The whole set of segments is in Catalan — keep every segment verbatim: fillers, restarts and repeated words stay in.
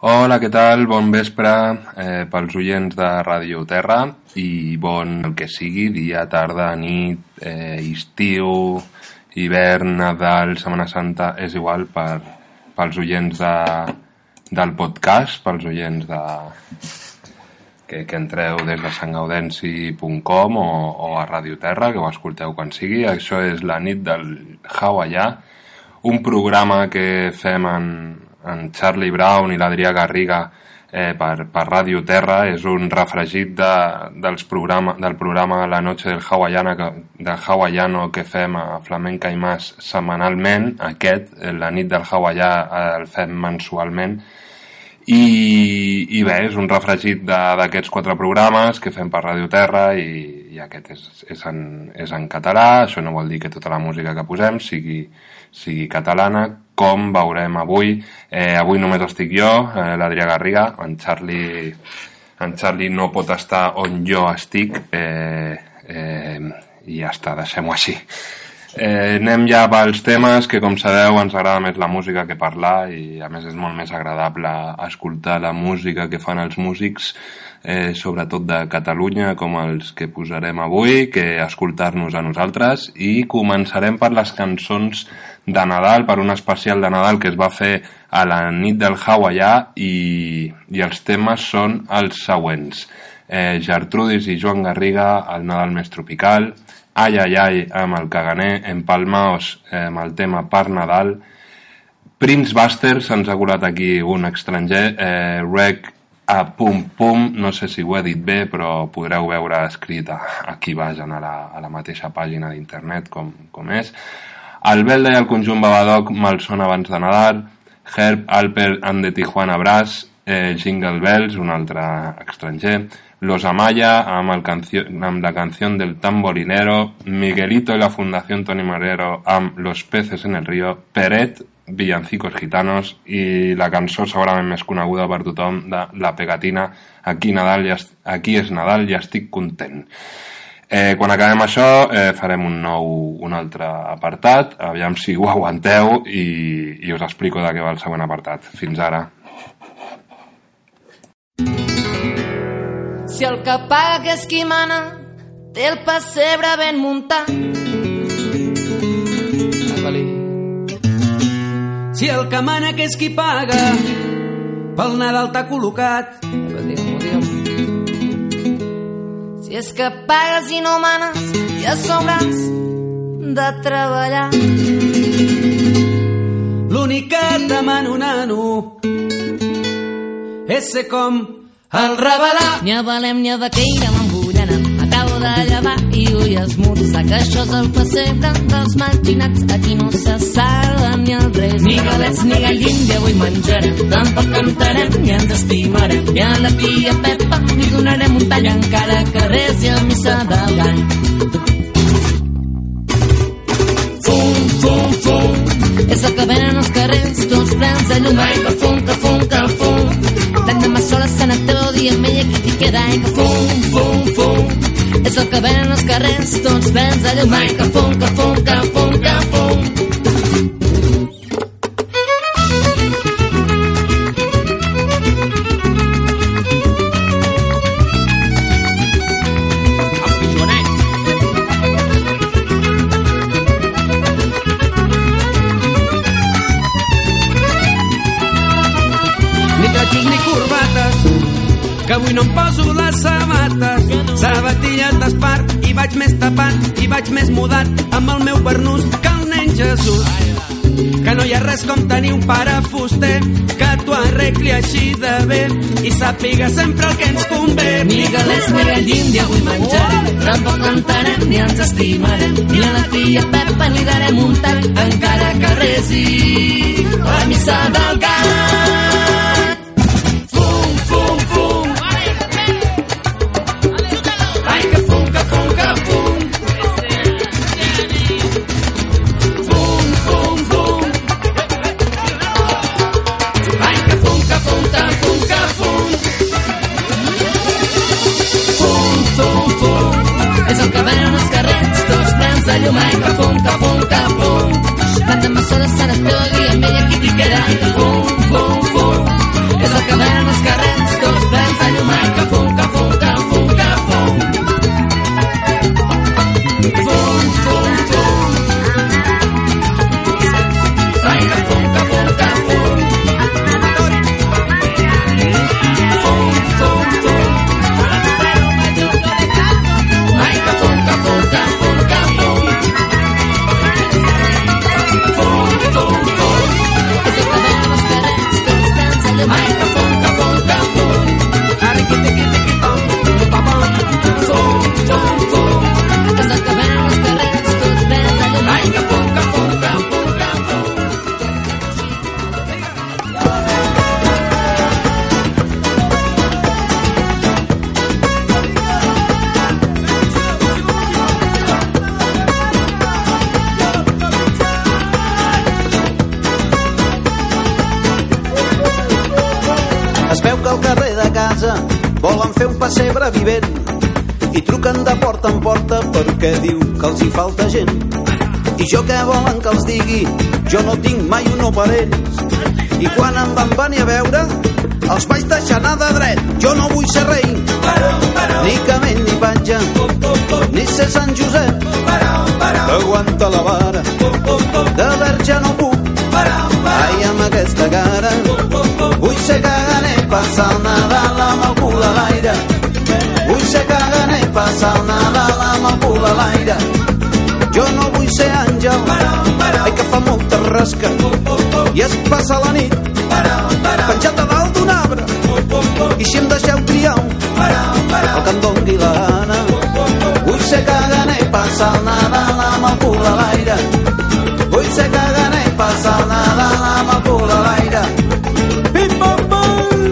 Hola, què tal? Bon vespre eh, pels oients de Ràdio Terra i bon el que sigui, dia, tarda, nit, eh, estiu, hivern, Nadal, Setmana Santa, és igual per, pels oients de, del podcast, pels oients de, que, que entreu des de sant gaudenci punt com o, o a Ràdio Terra, que ho escolteu quan sigui. Això és la nit del hawaià, un programa que fem en en Charlie Brown i l'Adrià Garriga eh, per, per Ràdio Terra. És un refregit de, dels programa, del programa La Noche del Hawaiano, que, del Hawaiano que fem a Flamenca i Mas setmanalment. Aquest, la nit del hawaià, el fem mensualment. I, i bé, és un refregit d'aquests quatre programes que fem per Ràdio Terra i, i aquest és, és, en, és en català. Això no vol dir que tota la música que posem sigui, sigui catalana, com veurem avui. Eh, avui només estic jo, eh, l'Adrià Garriga. En Charlie, en Charlie no pot estar on jo estic, eh, eh, i ja està, deixem-ho així. Eh, anem ja pels temes, que com sabeu ens agrada més la música que parlar, i a més és molt més agradable escoltar la música que fan els músics, eh, sobretot de Catalunya, com els que posarem avui, que escoltar-nos a nosaltres. I començarem per les cançons de Nadal, per un especial de Nadal que es va fer a la nit del hawaià, i, i els temes són els següents. Eh, Gertrudis i Joan Garriga, El Nadal més tropical, Ai ai ai amb el caganer, Empalmaos eh, amb el tema Per Nadal, Prince Buster, se'ns ha colat aquí un estranger, eh, Rec a Pum Pum, no sé si ho he dit bé, però podreu veure escrit aquí baix a la, a la mateixa pàgina d'internet com, com és. El Belda i el conjunt Babadoc, Malson abans de Nadal, Herb Alper and the Tijuana Brass, eh, Jingle Bells, un altre estranger, Los Amaya amb, el cancio, amb la canció del tamborinero, Miguelito i la Fundación Toni Morero amb Los Peces en el Río, Peret, Villancicos Gitanos, i la cançó segurament més coneguda per tothom de La Pegatina, Aquí, Nadal, ja, aquí és Nadal, ja estic content. Eh, quan acabem això eh, farem un nou, un altre apartat, aviam si ho aguanteu, i, i us explico de què va el següent apartat. Fins ara. Si el que paga que és qui mana té el pessebre ben muntat, si el que mana que és qui paga pel Nadal t'ha col·locat, si és que pagues i no manes i a sobre has de treballar, l'únic que et demano, nano, és ser com el revelar. Nya valem, nya vaqueira, m'embullana, acabo de llevar i vull esmorzar, que això és el pessebre dels matxinats, aquí no se salven ni els reis, ni galets ni gallins, i avui menjarem, tampoc cantarem ni ens estimarem, i a la tia Pepa li donarem un tall encara que resi a missa del gall. Fum, fum, fum, és el que venen als carrers, tots plens de llum, ai que fum, que fum, que fum, tant demà sola se n'ateu dient ella qui t'hi queda, ai que fum, fum, fum, és el que venen als carrers, tots plens de llum, ai que fum, que fum, que fum, que fum. Que avui no em poso les sabates, sabatilles d'espart, i vaig més tapat, i vaig més mudat, amb el meu barnús que el nen Jesús. Que no hi ha res com tenir un pare fuster, que t'ho arregli així de bé, i sàpiga sempre el que ens convé. Ni galets ni gallins, i avui menjarem, tampoc cantarem ni ens estimarem, i a la tia Pepa li darem un tall, encara que resi la missa del gat. Mai que fum, que fum, que fum, tant de maçó de Sant Esteu i amb ella qui t'hi queda, que fum, fum, fum, és el que volen fer un pessebre vivent i truquen de porta en porta perquè diu que els hi falta gent. I jo què volen que els digui? Jo no tinc mai un no per ells. I quan em van venir a veure els vaig deixar anar de dret. Jo no vull ser rei, ni camell ni patge, ni ser Sant Josep que aguanta la vara. De verge no puc, ai, amb aquesta cara. Vull ser caganer, passar el Nadal amb el cul a l'aire. Vull ser caganer, passar el Nadal amb el cul a l'aire. Jo no vull ser àngel, ai, que fa molta rasca i es passa la nit penjat a dalt d'un arbre. I si em deixeu triar el que em doni la gana. Vull ser caganer, passar el Nadal amb el cul a l'aire. Vull ser caganer, passar el Nadal amb el cul a l'aire. Pim, pam, pam.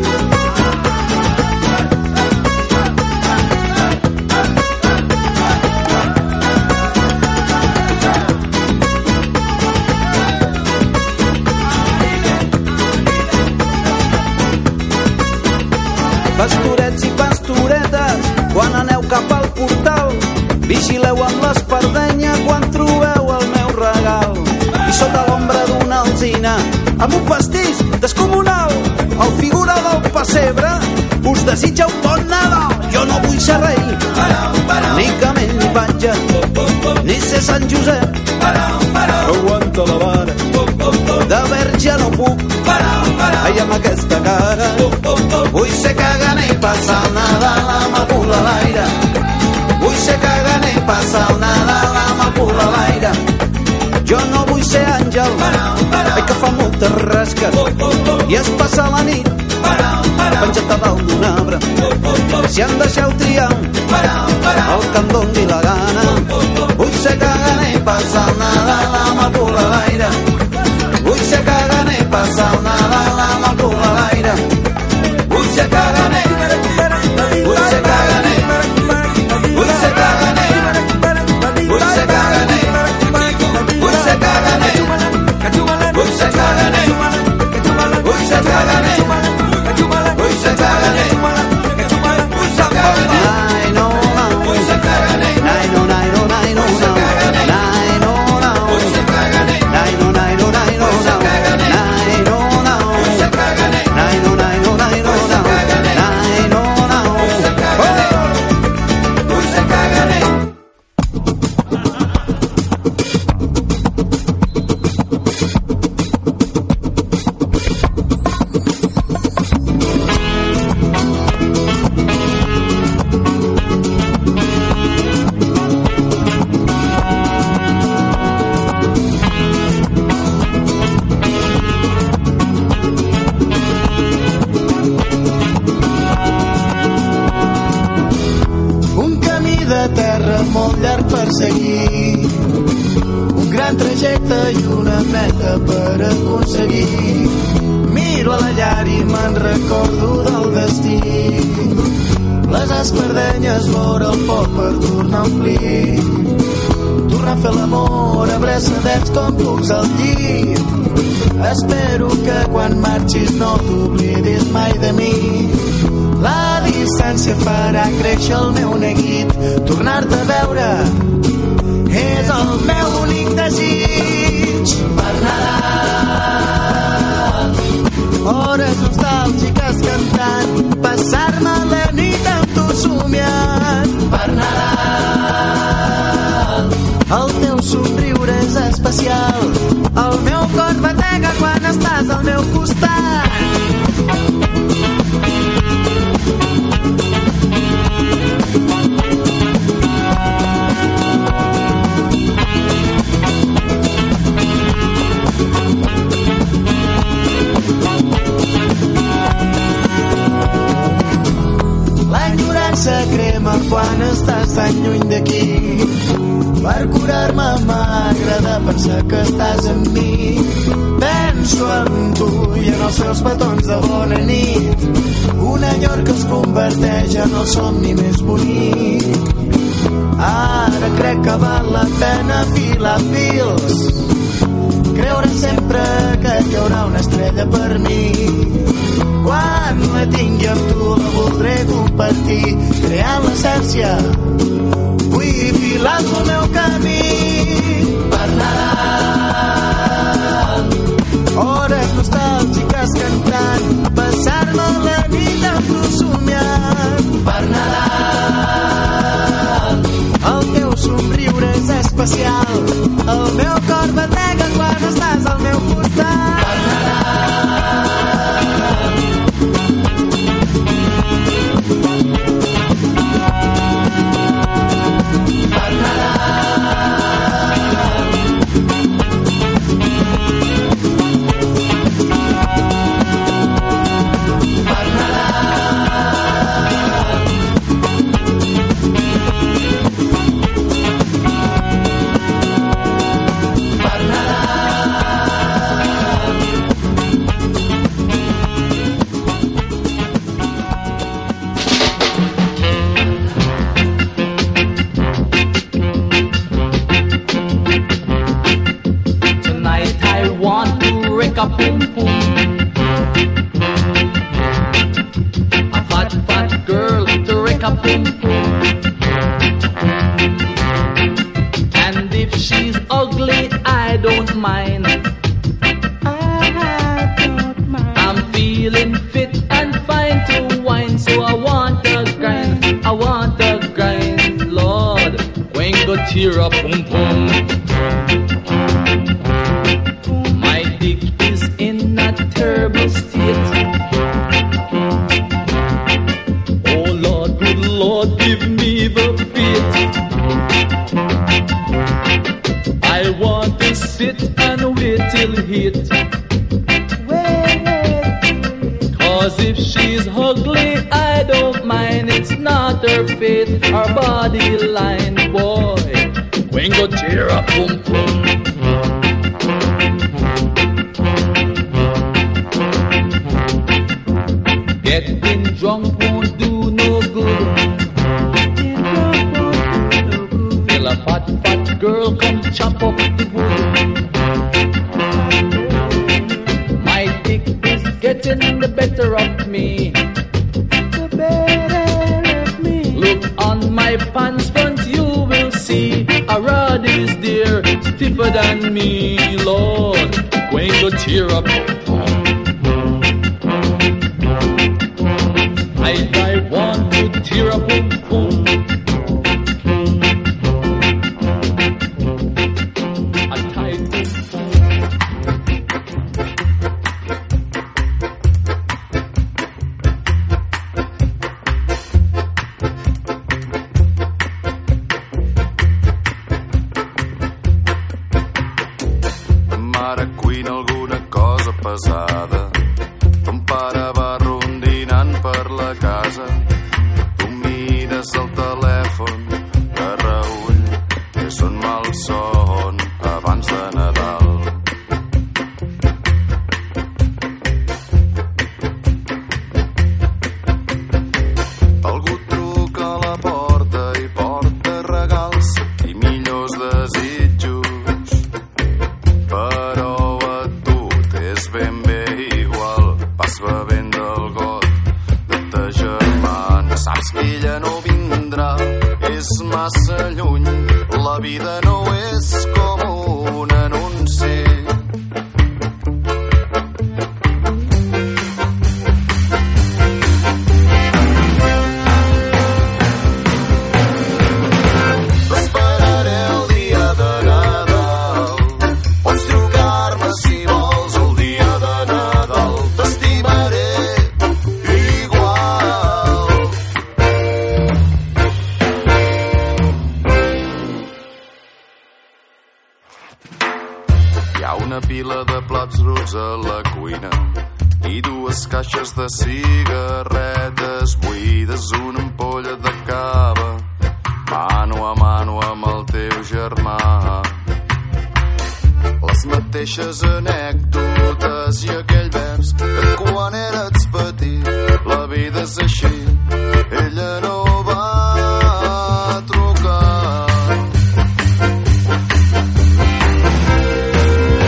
Pastorets i pastoretes, quan aneu cap al portal, vigileu amb l'espardenya quan trobeu el meu regal. I sota l'ombra d'una alzina, amb un pastís descomunal, el figura del pessebre us desitja un bon Nadal. Jo no vull ser rei, ni camell ni patge, ni ser Sant Josep que aguanta la vara. De verge no puc, ai, amb aquesta cara. Vull ser caganer i passar el Nadal amb el cul a l'aire. Vull ser caganer i passar el Nadal amb el cul a l'aire. Jo no vull ser àngel, ai, que fa molta rasca i es passa la nit penjat a dalt d'un arbre. Si em deixeu triar el que em doni la gana. Vull ser caganer i passar el Nadal amb el cul a l'aire. Vull ser caganer i passar el Nadal amb el cul a l'aire. Vull ser caganer, vull ser caganer, vull ser caganer, vull ser caganer, vull ser caganer, vull ser caganer, vull ser caganer, vull ser caganer, vull ser caganer. Ai, no, no, vull ser caganer. Ai, no, no, no, no, no, no. Ai, no, no, vull ser caganer. Ai, no, no, no, no, no, no. Ai, no, no, vull ser caganer. Ai, no, no, no, no, no, no. Ai, no, no, vull ser caganer. Vull ser caganer. Un camí de terra molt llarg per seguir, un gran trajecte i una meta per aconseguir. Miro a la llar i me'n recordo del destí, les espardenyes vora el foc per tornar a omplir, tornar a fer l'amor abraçadets com cucs al llit. Espero que quan marxis no t'oblidis mai de mi. La distància farà créixer el meu neguit. Tornar-te a veure és el meu únic desig. Per Nadal, hores nostàlgiques cantant, passar-me la nit amb tu somiant. Per Nadal, el teu somriure és especial, el meu cor batega quan estàs al meu costat. L'enyorança crema quan estàs tan lluny d'aquí. Per curar-me m'agrada pensar que estàs amb mi. Penso en tu i en els teus petons de bona nit, un enyor que es converteix en el somni més bonic. Ara crec que val la pena filar fils creure sempre que hi haurà una estrella per mi. Quan la tingui amb tu la voldré compartir, creant l'essència vull filar el meu camí. Per Nadal, hores nostàlgiques cantant, passar-me la nit amb tu somiant. Per Nadal, el teu somriure és especial, el meu cor batega quan estàs al meu costat. Per tear up, boom boom. My dick is in a terrible state. Oh Lord, good Lord, give me the faith. I want to sit and wait till hit. Cause if she's ugly, I don't mind. It's not her face, her body line, boy. When go tear up, boom boom. Getting drunk won't do no good. Feel a fat, fat girl come chop up the wood. My dick is getting the better of me. The better of me. Look on my pants front, you will see a rod is there, stiffer than me, Lord. Going to tear up. I, I want to tear up. Boom, a tight mare cuina alguna cosa pesada. Ton pare va rondinant per la casa. Tu mires el telèfon que reüll que són malson abans de Nadal. Algú truca a la porta i porta regals i millors desitjos. Però a tu t'és ben bé igual, vas bevent del got de ta germana. Saps que ella no vindrà, és massa lluny, la vida no és com un anunci. T'esperaré el dia de Nadal, pots trucar-me si vols el dia de Nadal. T'estimaré igual. Hi ha una pila de plats bruts a la cuina i dues caixes de cigarretes buides, una ampolla de cava, mano a mano amb el teu germà. Les mateixes anècdotes i aquell vers que quan eres petit la vida és així. Ella no va trucar.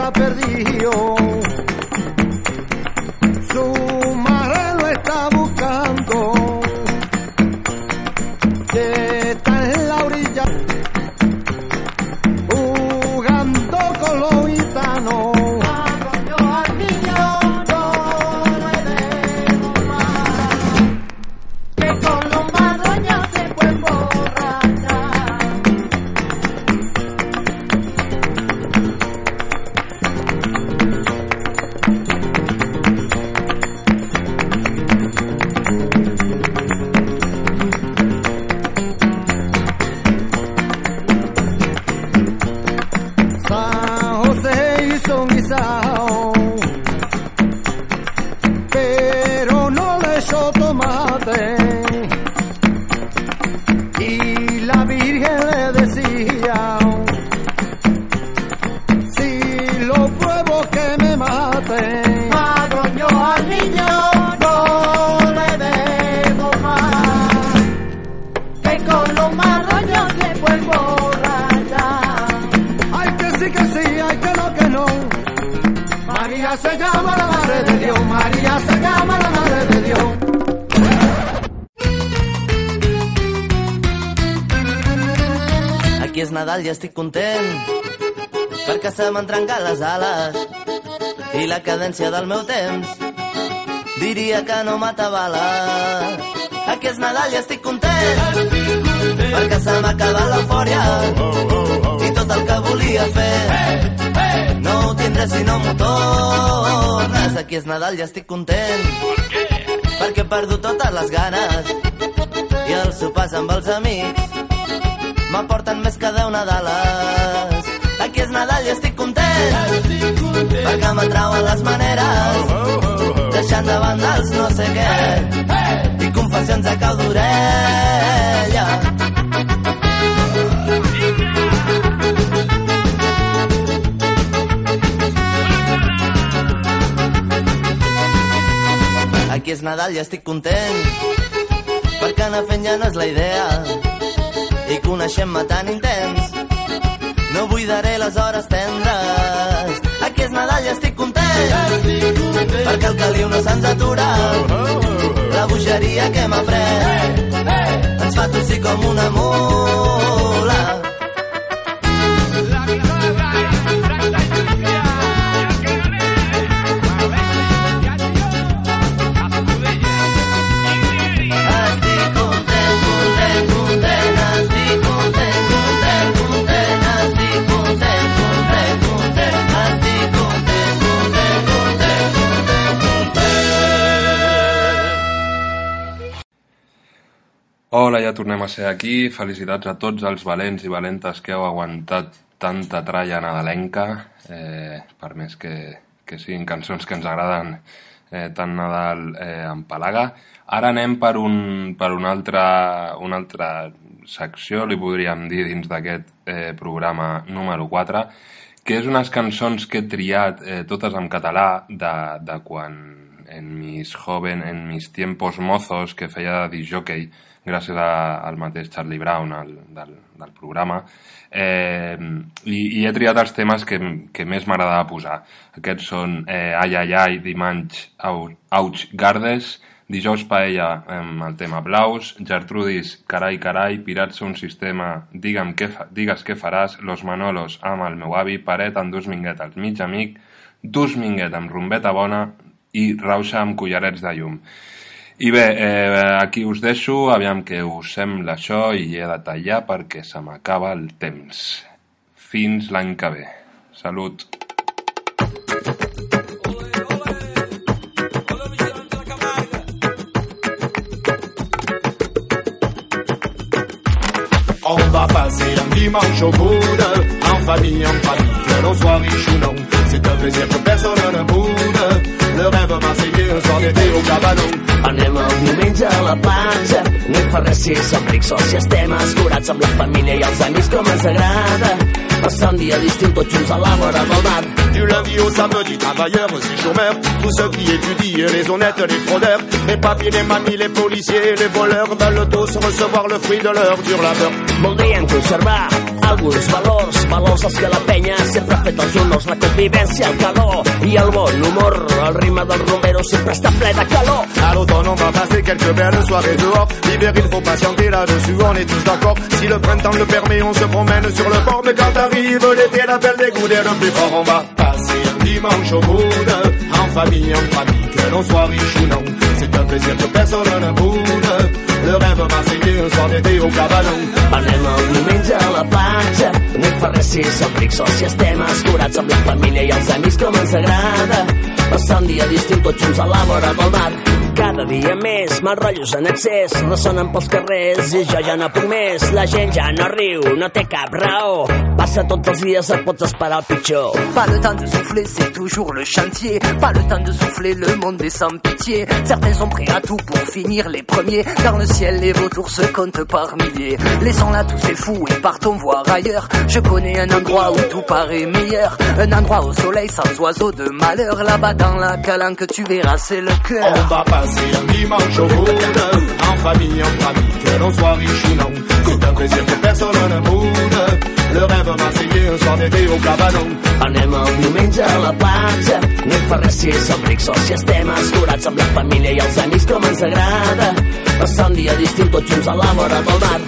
está perdido. Su madre lo está buscando. Que está en la orilla jugando con los gitanos. Pero no le echó tomate y la Virgen le decía: si lo pruebo que me mate. Madroño al niño no le dejo más, que con los madroños le vuelvo rayar. Ay que sí que sí, ay que no que no. María se llama la Madre de Dios, María se llama la Madre de Dios. Aquí és Nadal i estic content perquè se m'han trencat les ales i la cadència del meu temps diria que no m'atabala. Aquí és Nadal i estic content perquè se m'ha acabat l'eufòria i tot el que volia fer no ho tindré si no m'ho tornes. Aquí és Nadal i estic content perquè he perdut totes les ganes i els sopars amb els amics m'aporten més que deu Nadales. Aquí és Nadal i estic content perquè m'atrauen les maneres deixant de banda els no sé què i confessions a cau d'orella. Aquí és Nadal i estic content perquè anar fent ja no és la idea i coneixem-me tan intens no buidaré les hores tendres. Aquí és Nadal i estic content perquè el caliu no se'ns atura, la bogeria que m'ha pres ens fa tossir com una mula. Hola, ja tornem a ser aquí. Felicitats a tots els valents i valentes que heu aguantat tanta tralla nadalenca, eh, per més que, que siguin cançons que ens agraden eh, tant Nadal eh, empalaga. Ara anem per, un, per una, altra, una altra secció, li podríem dir, dins d'aquest eh, programa número quatre, que és unes cançons que he triat eh, totes en català de, de quan en mis joven, en mis tiempos mozos, que feia de disc-jockey, gràcies a, al mateix Charlie Brown el, del, del programa, eh, i, i he triat els temes que, que més m'agradava posar. Aquests són eh, Ai Ai Ai, Dimanche, Auch Gardes, Dijous Paella amb el tema Blaus, Gertrudis, Carai Carai, Pirats un sistema, Digue'm què fa, digues què faràs, Los Manolos amb el meu avi, Paret amb Dus Minguet als mig amic, Dus Minguet amb Rumbeta Bona i Rauxa amb Cullerets de Llum. I bé, eh, aquí us deixo, aviam que us sembla això i he de tallar perquè se m'acaba el temps. Fins l'any que ve. Salut! On va passer un dimanche au coude, en famille, en famille, que l'on soit riche ou non. C'est un plaisir que personne ne boude. Le rêve marseillais, un soir d'été au cabanon. Anem el diumenge a la platja, no hi fa res si som rics o si estem escurats amb la família i els amics com ens agrada. Passar un dia d'estiu tots junts a la vora del mar. Du lundi au samedi, travailleurs aussi chômeurs, tous ceux qui étudient, les honnêtes, les fraudeurs, les papiers, les mamies, les policiers, les voleurs veulent tous recevoir le fruit de leur dur labeur. Voldríem conservar alguns valors valors els que la penya sempre ha fet els honors, la convivència, el calor i el bon humor. El ritme del rumbero sempre està ple de calor. À l'automne on va passer quelques belles soirées dehors. L'hiver il faut patienter là-dessus, on est tous d'accord. Si le printemps le permet, on se promène sur le port. Mais quand arrive l'été, l'appel des goûts le plus fort. On va passer un dimanche au coude, en famille, en famille, que l'on soit riche ou non. C'est un plaisir que personne ne boude. Le rêve marseillais, un soir d'été au cabanon. Anem el diumenge a la platja, no hi fa res si som rics o si estem escurats amb la família i els amics com ens agrada. Passar un dia d'estiu tots junts a la vora del mar. Cada dia més, mal rotllos en excés, ressonen pels carrers i jo ja no puc més. La gent ja no riu, no té cap raó. Passa tots els dies, et pots esperar el pitjor. Pas le temps de souffler, c'est toujours le chantier. Pas le temps de souffler, le monde est sans pitié. Certains sont prêts à tout pour finir les premiers. Dans le ciel, les vautours se comptent par milliers. Laissons là tous ces fous et partons voir ailleurs. Je connais un endroit où tout paraît meilleur. Un endroit au soleil sans oiseaux de malheur. Là-bas dans la calanque, tu verras, c'est le cœur. On va passer un dimanche au coude, en famille, en famille, que l'on soit riche ou non. C'est un plaisir que personne ne boude. Le rêve marseillais, un soir d'été au cabanon. Anem el diumenge a la platja, no hi fa res si som rics o si estem escurats amb la família i els amics com ens agrada. Passar un dia d'estiu tots junts a la vora del mar.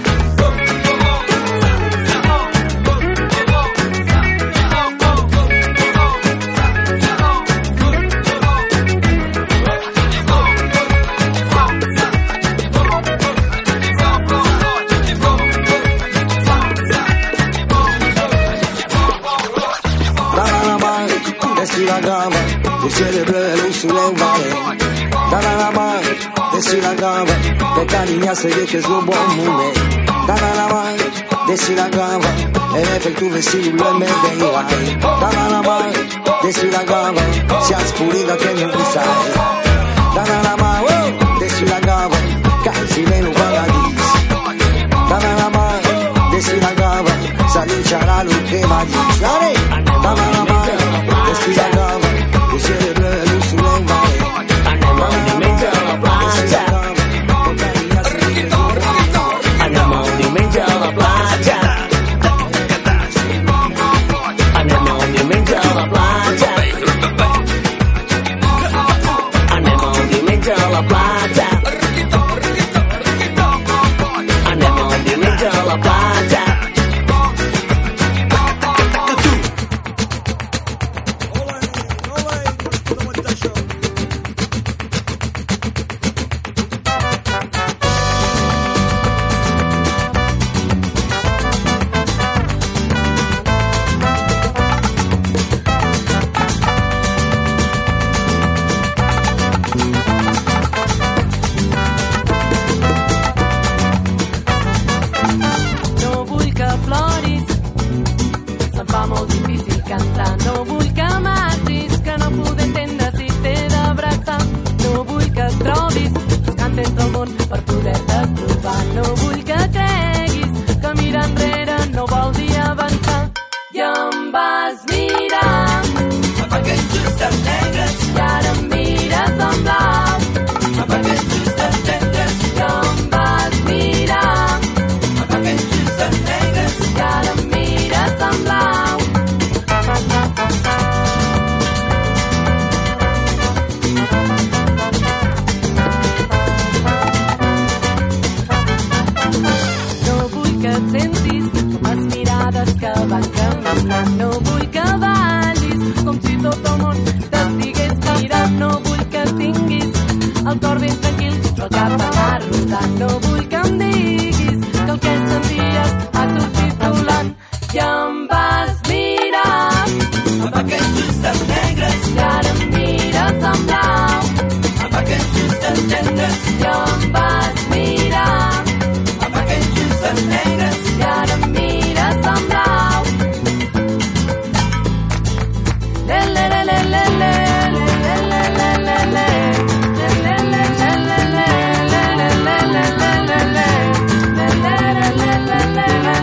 Ciel est bleu, le soleil va dans la mar, dessus la grave, per caligna se che è lo buon mume. Dans la mar, dessus la grave, e me per tu vestire le me dei. Dans la mar, dessus la grave, si aspurida che non tu sai. Dans la mar, dessus la grave, casi meno paradis. Dans la mar, dessus la grave, s'allucerà l'ultima va di. Dans la mar, dessus la grave. Anem el diumenge a la platja. Anem el diumenge a la platja. Anem el diumenge a la platja. Anem el diumenge a la platja. Anem el diumenge a la platja. La la la la la la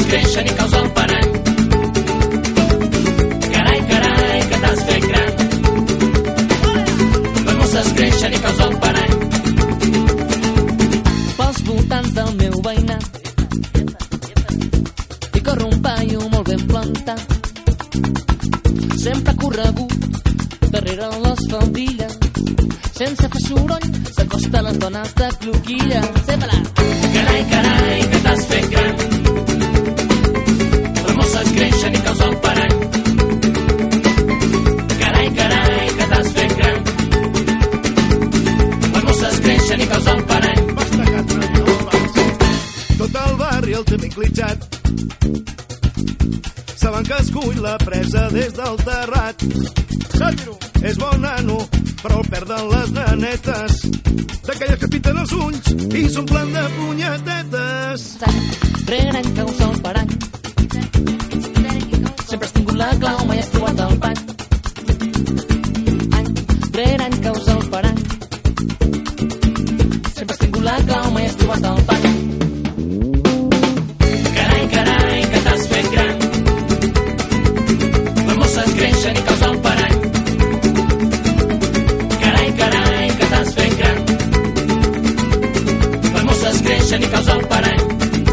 creixen i caus el parany. Carai, carai, que t'has fet gran. Les mosses creixen i caus el parany. Pels voltants del meu veïnat hi corre un paio molt ben plantat. Sempre ha corregut darrere les faldilles, sense fer soroll, s'acosta a les dones de cloquilla. Sempre-la! Carai, carai, que t'has fet gran. Les mosses creixen i caus el parany. Carai, carai, que t'has fet gran. Les mosses creixen i caus el parany. Tot el barri el té ben clitxat. Saben que escull la presa des del terrat. És bon nano, però el perden les nanetes, d'aquelles que pinten els ulls i s'omplen de punyetetes. Rere any caus el parany. Sempre has tingut la clau, mai has trobat el pany. Any rere any caus el parany. Sempre has tingut la clau, mai has trobat el pany. Carai, carai, que t'has fet gran. Les mosses creixen i caus el parany. Carai, carai, que t'has fet gran. Les mosses creixen i caus el parany.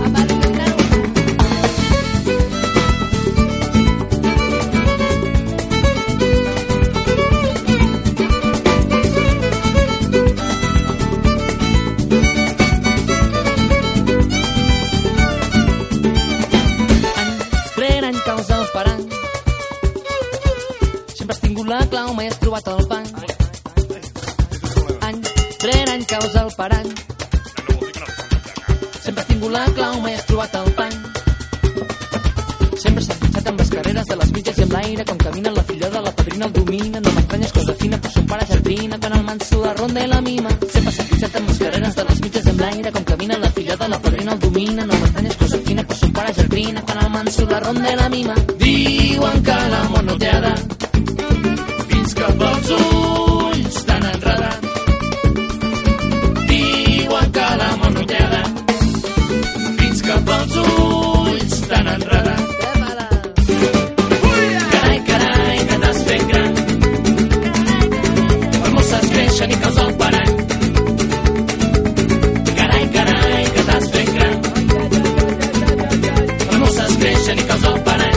La clau, mai has trobat el pany. Any rere any caus el parany. Sempre has tingut la clau, mai has trobat el pany. Sempre s'ha fixat amb les carreres de les mitges i amb l'aire, com camina la filla de la padrina el domina. No m'estranyes, cosa fina, però son pare jardina, quan el manso la ronda i la mima. Sempre s'ha fixat amb les carreres de les mitges i amb l'aire, com camina la filla de la padrina el domina. No m'estranyes, cosa fina, però son pare jardina, quan el manso la ronda i la mima. Diuen que l'amor no té edat, que pels ulls t'han enredat. Diuen que l'amor no té edat, fins que pels ulls t'han enredat. Carai, carai, que t'has fet gran. Les mosses creixen i caus el parany. Carai, carai, que t'has fet gran. Les mosses creixen i caus el parany.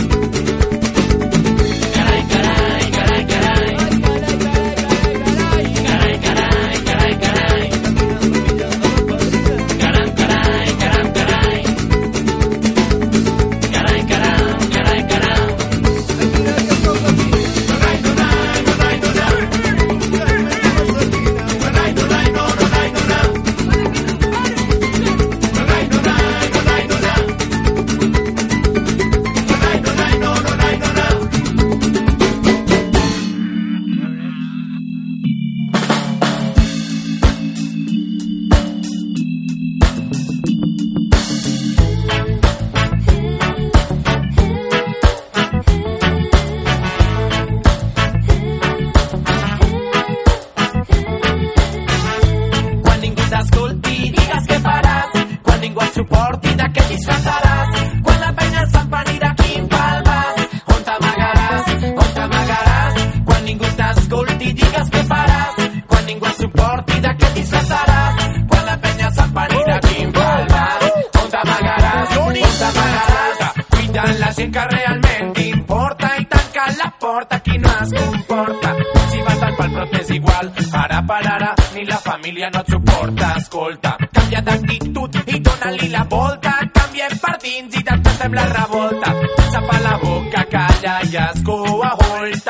No et suporta, escolta, canvia d'actitud i dona-li la volta, canviem per dins i després fem la revolta, xapa la boca, calla i escolta.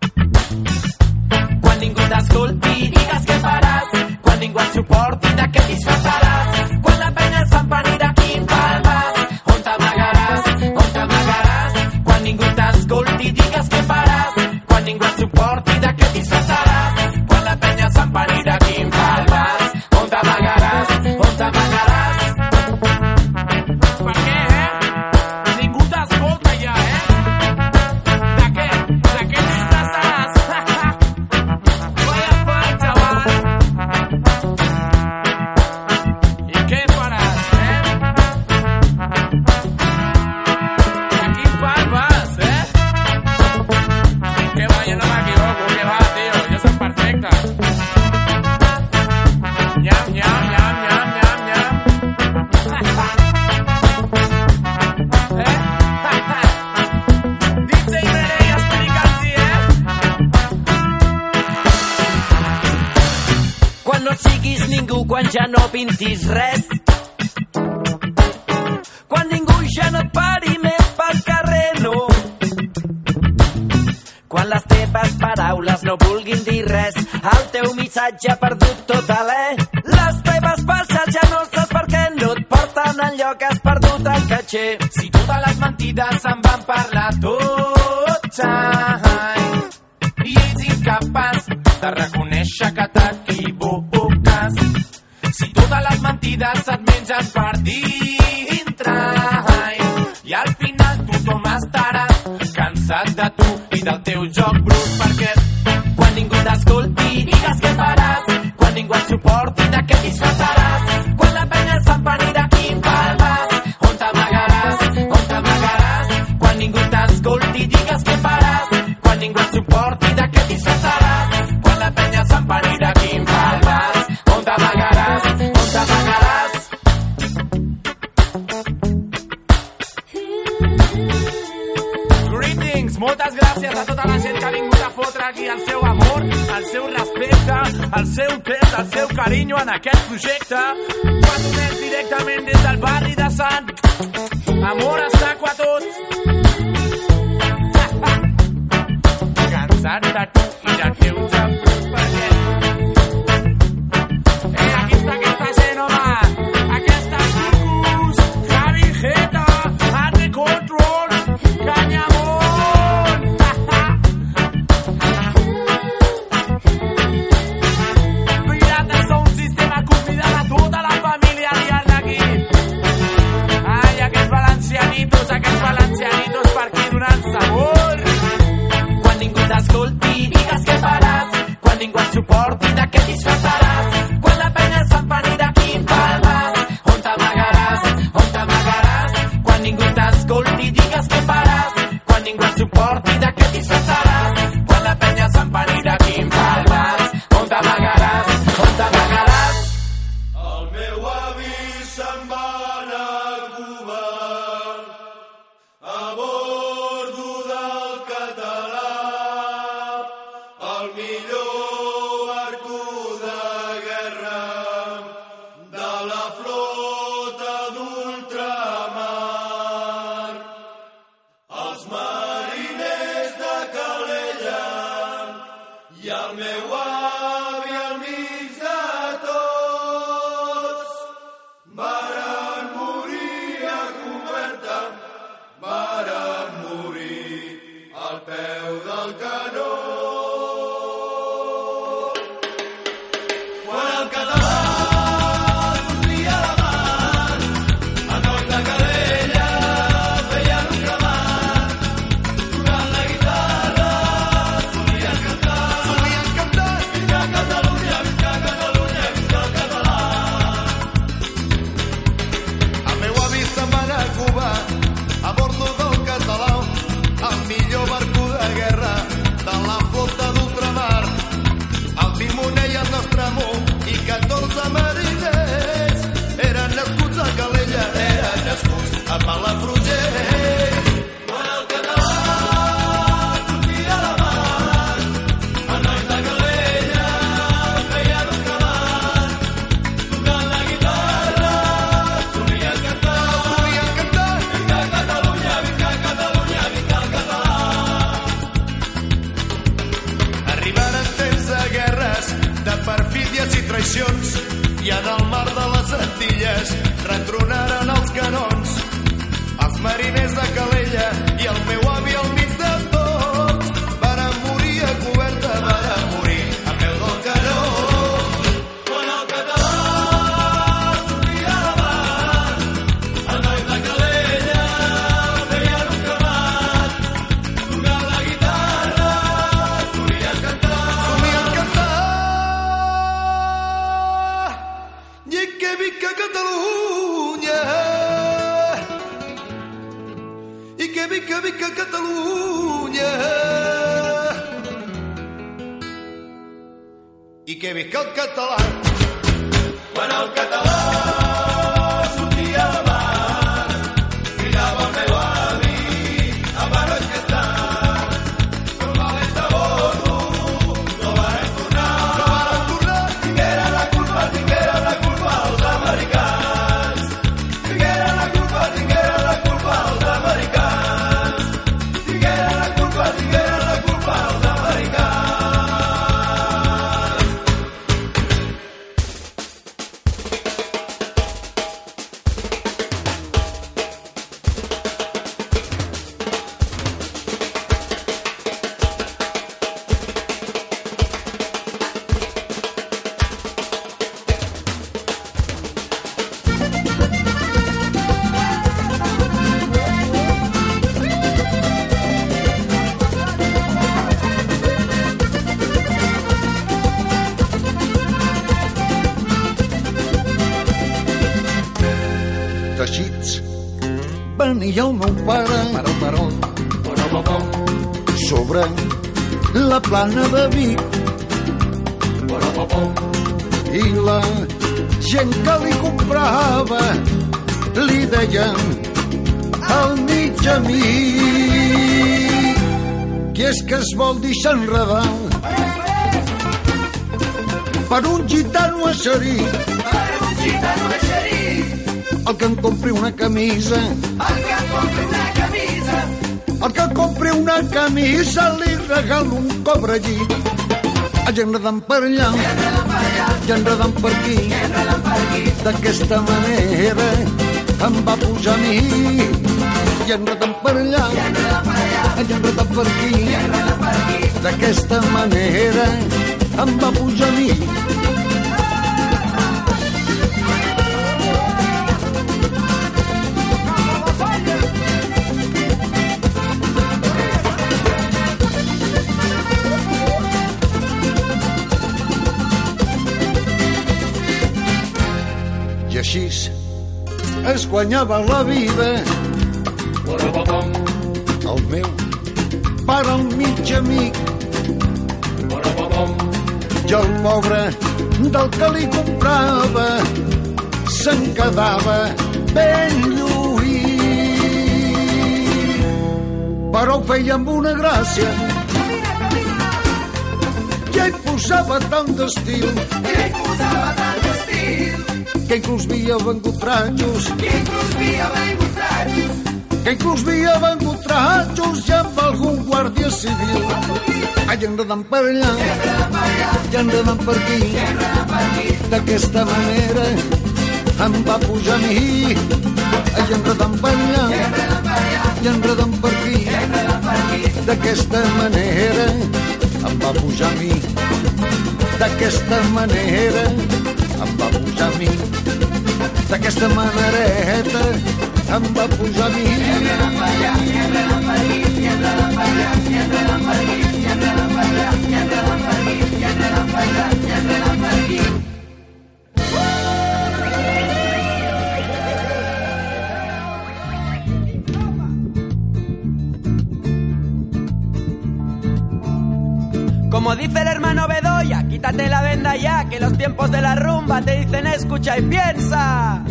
Quan ningú t'escolti, digues què faràs, quan ningú et suporti, de què disfressaràs, quan la penya es fa empanir de quin pal vas, on t'amagaràs, on t'amagaràs, quan ningú t'escolti, digues què faràs, quan ningú et suporti, de què disfressaràs, quan la penya es fa empanir de quin pal vas, on t'amagaràs, on t'amagaràs. Per què, eh? Ningú t'escolta ja, eh? De què? De què disfressaràs? Vaya fan, xaval. quan ja no pintis res, quan ningú ja no et pari més pel carrer, no. Quan les teves paraules no vulguin dir res, el teu missatge ha perdut tot alè. Les teves passes ja no saps per què no et porten enlloc, has perdut el caché. Si totes les mentides se'n van parlar tots, ai, i ets incapaç de reconèixer que t'equivoques. Si totes les mentides et mengen per dintre, ai, i al final tothom estarà cansat de tu i del teu joc brut, perquè quan ningú t'escolti digues què faràs, quan ningú et suporti de què disfressaràs, quan la penya s'empanirà quin pal vas, on t'amagaràs, on t'amagaràs, quan ningú t'escolti digues què faràs, quan ningú et suporti de què disfressaràs, quan la penya s'empanirà quin pal vas, on t'amagaràs, on t'amagaràs. Moltes gràcies a tota la gent que ha vingut a fotre aquí el seu amor, el seu respecte, el seu temps, el seu carinyo en aquest projecte. Quan donem directament des del barri de Sant. Amor a saco a tots. Cansat de tu i de teu joc, perquè... Eh, aquí està aquesta gent, home. Aquestes cucus, Javi Jeta, Arte Control, Canyamó. Aquests valencianitos per aquí donant sabor. Quan ningú t'escolti digues què faràs, quan ningú et suporti de què disfressaràs, quan la penya s'empanirà quin pal vas, on t'amagaràs, on t'amagaràs, quan ningú t'escolti digues què faràs, quan ningú et suporti de què disfressaràs, quan la penya s'empanirà quin pal vas, on t'amagaràs, on t'amagaràs. El meu avi se'n va anar a Cuba a bordo del Català, el millor barco de guerra de la flota d'ultramar. Els mariners de Calella i el meu avi amics de tots varen morir a coberta, varen morir al peu del canó. Quan el català sortia a la mar, el noi de Calella feien un cremat, tocant la guitarra solien cantar, solien cantar, visca Catalunya, visca Catalunya, visca el català. El meu avi se'n va anar a Cuba a bordo del Català, el millor barco de guerra de la flota d'ultramar. El timoner i el nostre amo i catorze mariners eren nascuts a Calella, eren nascuts a Palafrugell. Quan el català sortia a la mar, el noi de Calella feien un cremat, tocant la guitarra solien cantar, solien cantar, visca Catalunya, visca Catalunya, visca el català. Arribaren temps de guerres, de perfídies i traïcions, i en el mar de les Antilles retronaren els canons. Els mariners de Calella i el meu avi al mig de tots varen morir a coberta, varen morir a peu del canó. Quan el català sortia a la mar, el noi de Calella feien un cremat, tocant la guitarra solien cantar, solien cantar. I que visca Catalunya, i que visca, visca Catalunya, i que visca el català. Quan el català sortia a la mar, cridava el meu avi, a Barroig que està, com valents de bordo, no varen tornar, no varen tornar, tinguera la culpa, tinguera la culpa. teixits venia el meu pare Paró, paró, paró, paró, sobre la plana de Vic. paró, paró, I la gent que li comprava li deien al mig amic. Qui és que es vol deixar enredar per un gitano eixerit? Per un gitano eixerit. El que em compri una camisa, El que em compri una camisa, el que compri una camisa li regalo un cobrellit. I enredant per allà, i enredant per aquí, d'aquesta manera em va pujar a mi. I enredant per allà, i enredant per aquí, d'aquesta manera em va pujar a mi. I així es guanyava la vida el meu pare al mig amic i el pobre del que li comprava se'n quedava ben lluït, però ho feia amb una gràcia i ell posava tant d'estil que inclús havia vengut trajos, que inclús havia vengut trajos, que inclús havia vengut trajos i amb algun guàrdia civil. Ai, enredant per allà, i enredant per aquí, d'aquesta manera em va pujar a mi. Ai, enredant per allà, i enredant per aquí, d'aquesta manera em va pujar a mi. D'aquesta manera em va pujar a mi. D'aquesta manereta em va pujar a mi. Como dice el hermano Bedoya, quítate la venda ya, que los tiempos de la rumba te dicen escucha y piensa.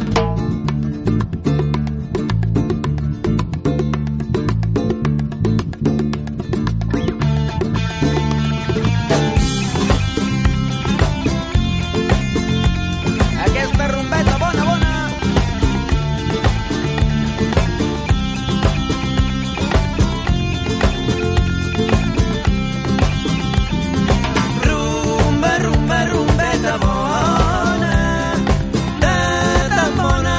Aquesta rumbeta bona, bona. Rumba, rumba, rumbeta bona, de tan bona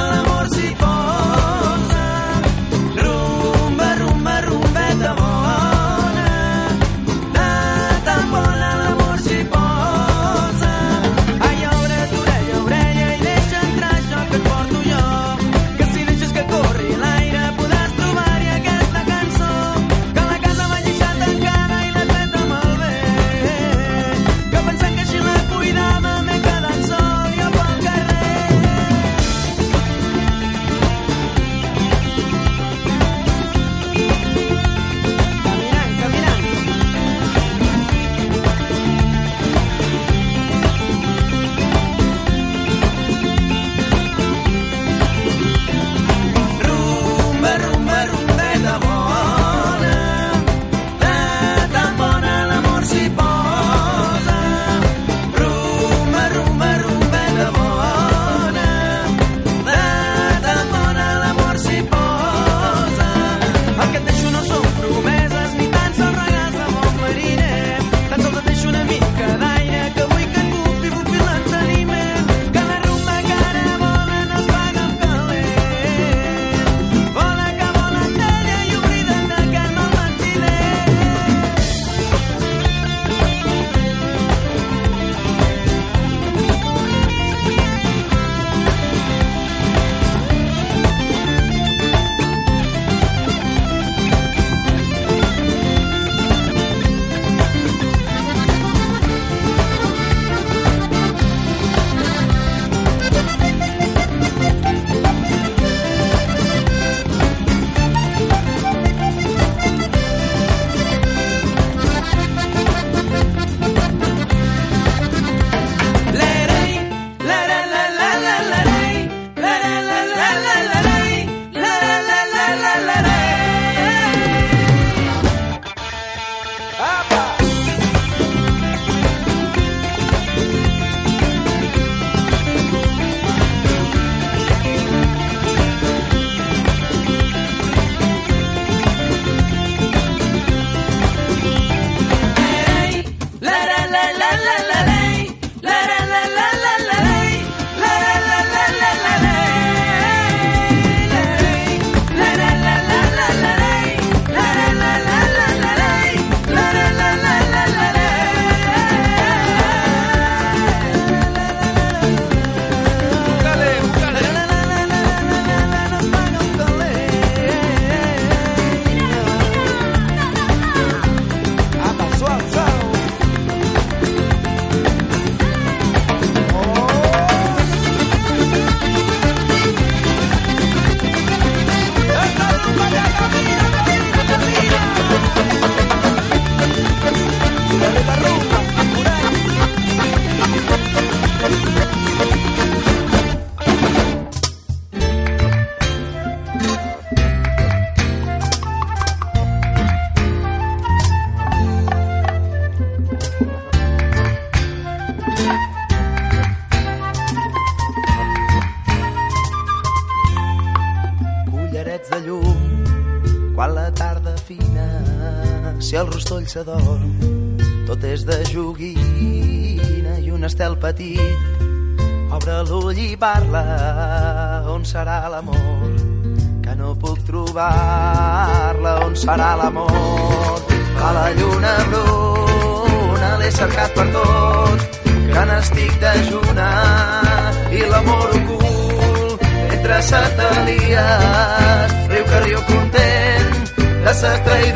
de llum, quan la tarda fina, si el rostoll s'adorm, tot és de joguina i un estel petit obre l'ull i parla, on serà l'amor? Que no puc trobar-la, on serà l'amor? A la lluna bruna l'he cercat per tot, que n'estic dejuna i l'amor ocult entre satelies, riu que riu content de ses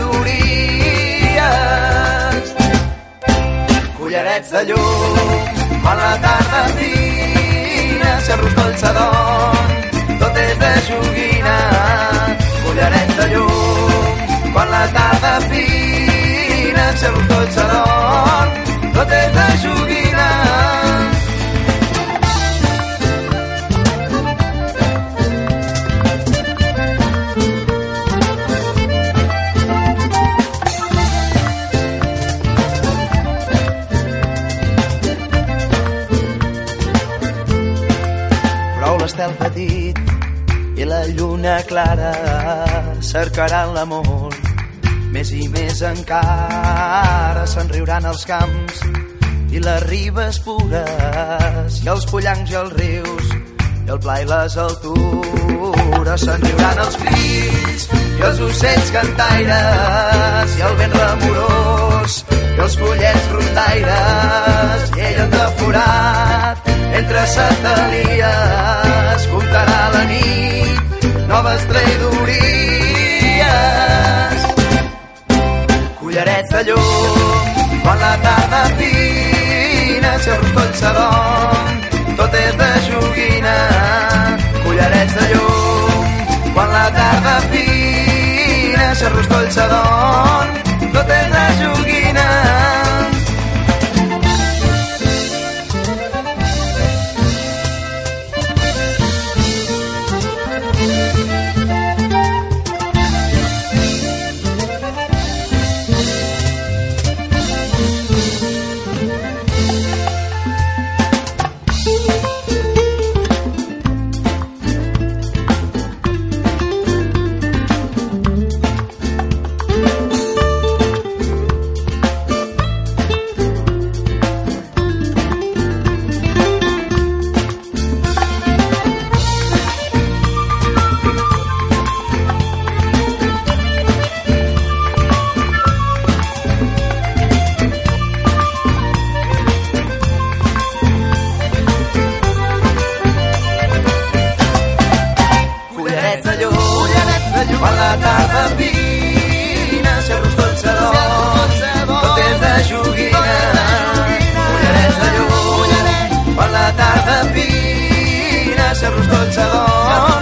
traïdories. Cullerets de llum, quan la tarda fina, si el rostoll s'adorm, tot és de joguina. Cullerets de llum, quan la tarda fina, si el rostoll s'adorm, tot és de joguina. L'estel petit i la lluna clara cercaran l'amor, més i més encara se'n riuran els camps i les ribes pures i els pollancs i els rius i el pla i les altures. Se'n riuran els grills i els ocells cantaires i el vent remorós i els pollets rondaires, i ell de forat entre satelies comptarà la nit noves traïdories. Cullerets de llum, quan la tarda fina, si el rostoll s'adorm, tot és de joguina. Cullerets de llum, quan la tarda fina, si el rostoll s'adorm, tot és de joguina. Quan la tarda fina, si el rostoll s'adorm, tot és de joguina. Cullerets de llum, quan la tarda fina, si el rostoll s'adorm,